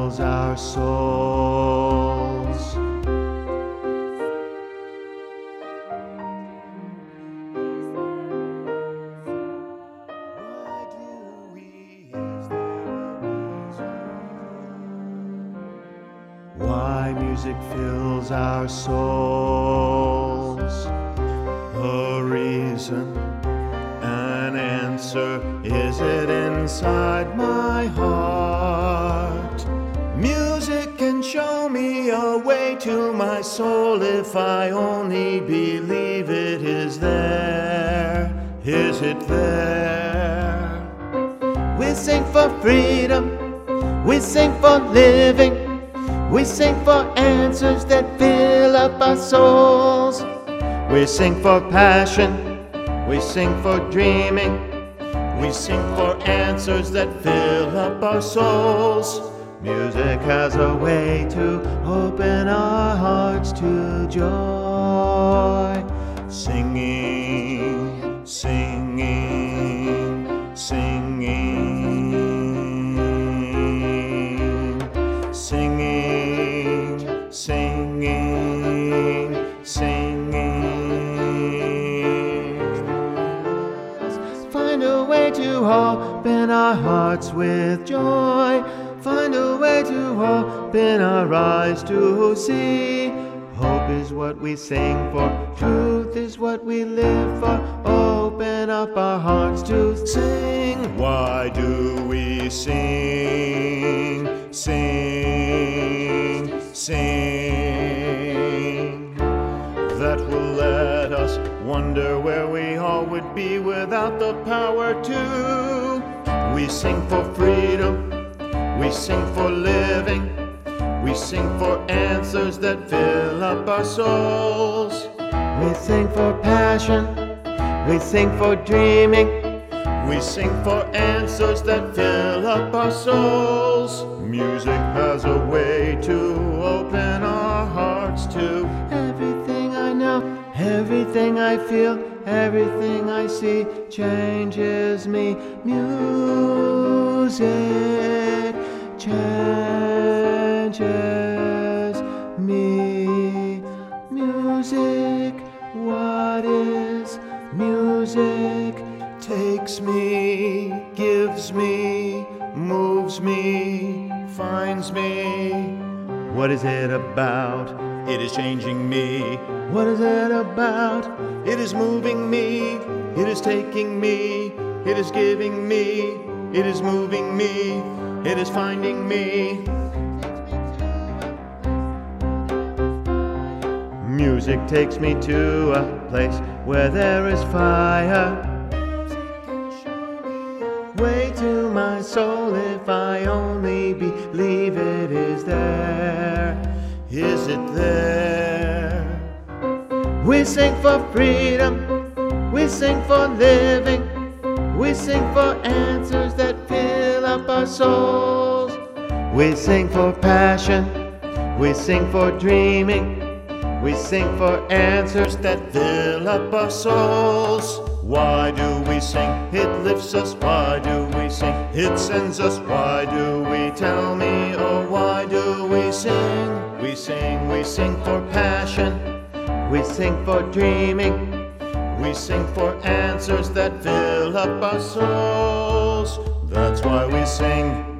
fills our souls. Why music fills our souls? A reason, an answer, is it inside my heart? Music can show me a way to my soul if I only believe it is there. Is it there? We sing for freedom, we sing for living, we sing for answers that fill up our souls. We sing for passion, we sing for dreaming, we sing for answers that fill up our souls. Music has a way to open our hearts to joy. Singing, singing, singing, singing, singing, singing. Find a way to open our hearts with joy. Find a way to open our eyes to see. Hope is what we sing for, truth is what we live for. Open up our hearts to sing. Why do we sing, sing, sing? That will let us wonder where we all would be without the power to. We sing for freedom, we sing for living, we sing for answers that fill up our souls. We sing for passion, we sing for dreaming, we sing for answers that fill up our souls. Music has a way to open our hearts to everything I know, everything I feel, everything I see changes me. Music changes me. Music, what is music? Takes me, gives me, moves me, finds me. What is it about? It is changing me. What is it about? It is moving me. It is taking me. It is giving me. It is moving me. It is finding me. Music takes me to a place where there is fire. Way to my soul if I only believe it is there. Is it there? We sing for freedom, we sing for living, we sing for answers that fill up our souls. We sing for passion, we sing for dreaming, we sing for answers that fill up our souls. Why do we sing? It lifts us. Why do we sing? It sends us. Why do we? Tell me, oh, why do we sing? We sing for passion, we sing for dreaming, we sing for answers that fill up our souls. That's why we sing.